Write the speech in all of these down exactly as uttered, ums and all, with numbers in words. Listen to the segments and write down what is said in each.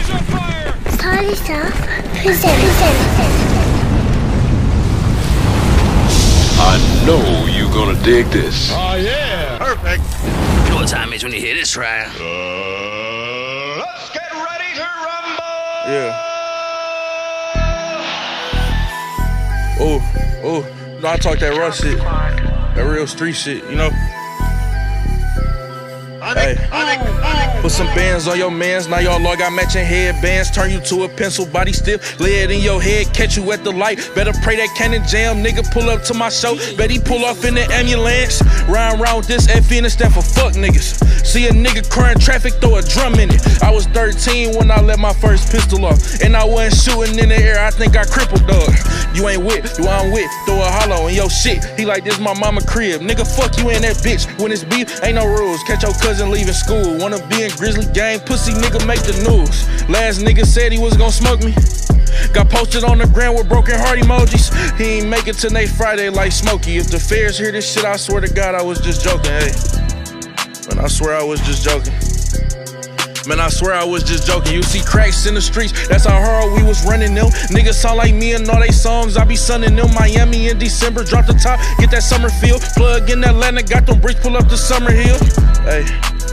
Start it off. Present, present, present. I know you're gonna dig this. Oh, yeah. Perfect. You know what time it is when you hear this, right? Uh, let's get ready to rumble. Yeah. Oh, oh. You know, I talk that raw shit. That real street shit, you know? Hey, put some bands on your mans, now y'all all got matching headbands. Turn you to a pencil, body stiff, lay it in your head, catch you at the light. Better pray that cannon jam, nigga pull up to my show. Bet he pull off in the ambulance. Round round with this F N, stand for fuck niggas. See a nigga crying traffic, throw a drum in it. I was thirteen when I let my first pistol off, and I wasn't shooting in the air, I think I crippled dog. You ain't with, you I'm with, throw a hollow in your shit. He like this my mama crib, nigga fuck you in that bitch. When it's beef, ain't no rules, catch your cousin leaving school. Wanna be in Grizzly gang, pussy nigga make the news. Last nigga said he was gonna smoke me. Got posted on the ground with broken heart emojis. He ain't make it till next Friday like Smokey. If the feds hear this shit, I swear to God I was just joking, hey. Man, I swear I was just joking. Man, I swear I was just joking. You see cracks in the streets, that's how hard we was running them. Niggas sound like me and all they songs, I be sunning them. Miami in December, drop the top, get that summer feel. Plug in Atlanta, got them bricks, pull up the Summer Hill. Hey.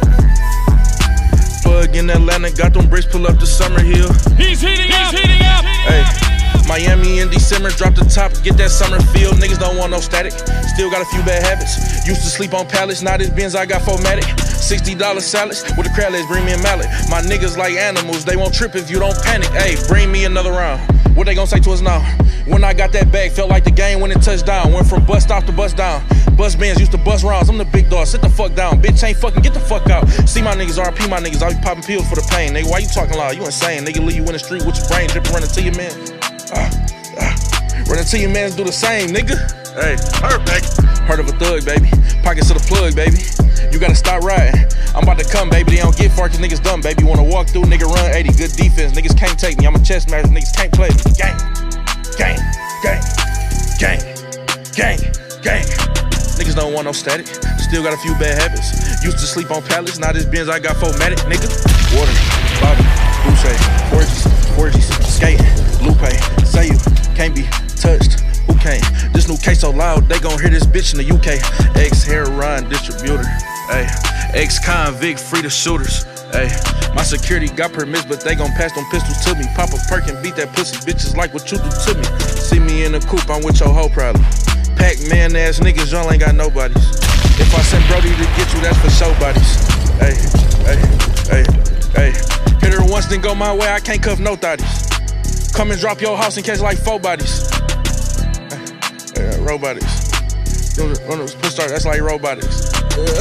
Plug in Atlanta, got them bricks, pull up the Summer Hill. He's heating up, heating up. Hey. Miami in December, drop the top, get that summer feel. Niggas don't want no static, still got a few bad habits. Used to sleep on pallets, now this Benz I got formatted. sixty dollar salads, with the crab legs, bring me a mallet. My niggas like animals, they won't trip if you don't panic. Hey, bring me another round. What they gonna say to us now? When I got that bag, felt like the game when it touched down. Went from bus stop to bus down. Bus bands used to bust rounds, I'm the big dog, sit the fuck down. Bitch ain't fucking, get the fuck out. See my niggas, R I P my niggas, I be popping pills for the pain. Nigga, why you talking loud? You insane. Nigga leave you in the street with your brain dripping, running to your man. Uh, uh, running to your mans do the same, nigga. Hey, perfect. Heart of a thug, baby. Pockets of the plug, baby. You gotta stop riding. I'm about to come, baby. They don't get far cause niggas dumb, baby. Wanna walk through, nigga run eighty. Good defense, niggas can't take me. I'm a chess master, niggas can't play me. Gang, gang, gang, gang, gang, gang. Niggas don't want no static. Still got a few bad habits. Used to sleep on pallets, now this Benz I got formatted, nigga. Water, Bobby, Boucher, orgies, orgies, skating, Lupe, say you can't be touched. Who can't? This new case so loud, they gon' hear this bitch in the U K. Ex-heroin distributor, ayy. Ex-convict, free the shooters, ayy. My security got permits, but they gon' pass them pistols to me. Pop a perk and beat that pussy, bitches like what you do to me. See me in the coupe, I'm with your hoe probably. Pac-Man ass niggas, y'all ain't got nobodies. If I send Brody to get you, that's for show bodies. Ayy, ayy, ayy, ayy. Hit her once, then go my way, I can't cuff no thotties. Come and drop your house and catch like four bodies. Yeah, robotics. Push start, that's like robotics.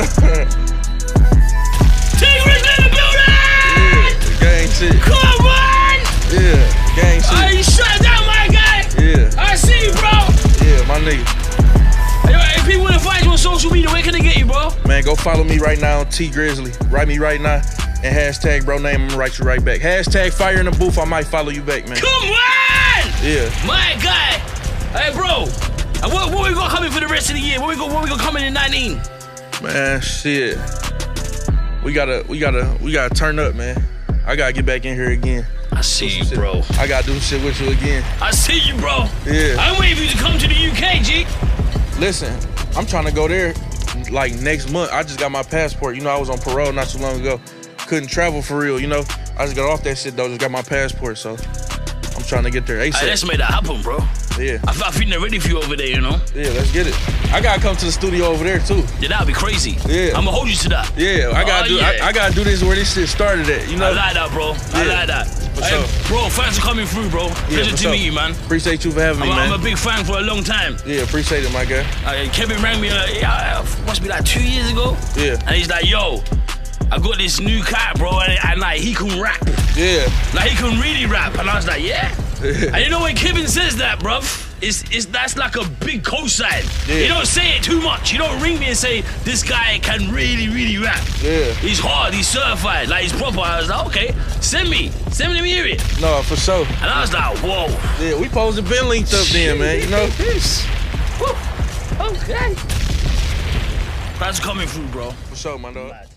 T-Rex in the building! Yeah, gang shit. Come on! Yeah, gang shit. Are you shut down, my guy? Yeah. I see you, bro. Yeah, my nigga. Hey, if people wanna find you on social media, where can they get you, bro? Man, go follow me right now on T Grizzly. Write me right now and hashtag bro name, I'm gonna write you right back. Hashtag fire in the booth, I might follow you back, man. Come on! Yeah. My guy. Hey, bro. And what, what we gonna come in for the rest of the year? What we gonna, what we gonna come in in nineteen? Man, shit. We gotta, we gotta, we gotta turn up, man. I gotta get back in here again. I see you, shit. bro. I gotta do shit with you again. I see you, bro. Yeah. I'm waiting for you to come to the U K, G. Listen, I'm trying to go there like next month. I just got my passport. You know, I was on parole not too long ago. Couldn't travel for real, you know. I just got off that shit though, just got my passport, so I'm trying to get there ASAP. Hey, let's make that happen, bro. Yeah. I, I think they're ready for you over there, you know? Yeah, let's get it. I gotta come to the studio over there too. Yeah, that'd be crazy. Yeah. I'm gonna hold you to that. Yeah, I gotta oh, do yeah. I, I gotta do this where this shit started at, you know? I like that, bro. I Yeah. like that. For Hey, sure. bro, thanks for coming through, bro. Yeah, Pleasure for to sure. meet you, man. Appreciate you for having I'm, me, a, man. I'm a big fan for a long time. Yeah, appreciate it, my guy. Uh, Kevin rang me, uh, yeah, must be like two years ago. Yeah. And he's like, yo, I got this new cat, bro, and, and like, he can rap. Yeah. Like, he can really rap. And I was like, yeah? And you know when Kevin says that, bruv, it's, it's, that's like a big cosign. Yeah. You don't say it too much. You don't ring me and say, this guy can really, really rap. Yeah. He's hard, he's certified, like he's proper. I was like, okay, send me. Send me to hear it. No, for sure. And I was like, whoa. Yeah, we supposed to been linked up then, man, you know? Woo. Okay. Thanks for coming through, bro. For sure, my dog.